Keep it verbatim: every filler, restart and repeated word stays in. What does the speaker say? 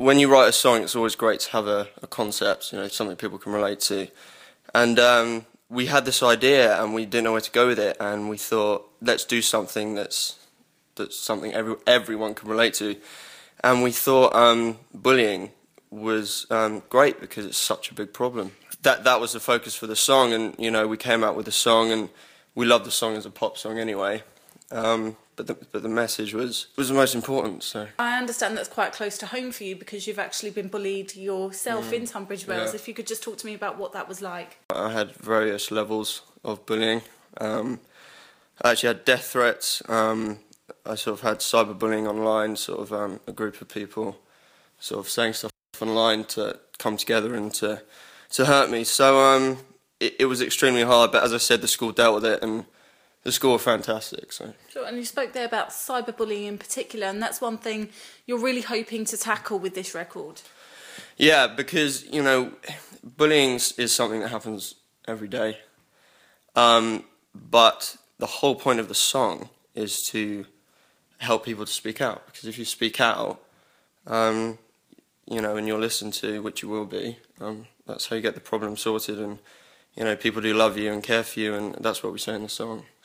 when you write a song, it's always great to have a, a concept, you know, something people can relate to. And um, we had this idea, and we didn't know where to go with it, and we thought, let's do something that's that's something every, everyone can relate to. And we thought um, bullying was um, great because it's such a big problem. That that was the focus for the song, and you know, we came out with the song, and we loved the song as a pop song anyway. Um, but the but the message was was the most important. So I understand that's quite close to home for you because you've actually been bullied yourself mm. in Tunbridge Wells. Yeah. If you could just talk to me about what that was like. I had various levels of bullying. Um, I actually had death threats. Um, I sort of had cyberbullying online, sort of um, a group of people sort of saying stuff online to come together and to to hurt me. So um, it, it was extremely hard, but as I said, the school dealt with it, and the school were fantastic. So. Sure, and you spoke there about cyberbullying in particular, and that's one thing you're really hoping to tackle with this record. Yeah, because, you know, bullying is something that happens every day. Um, but the whole point of the song is to help people to speak out, because if you speak out, um, you know, and you're listened to, which you will be, um, that's how you get the problem sorted, and, you know, people do love you and care for you, and that's what we say in the song.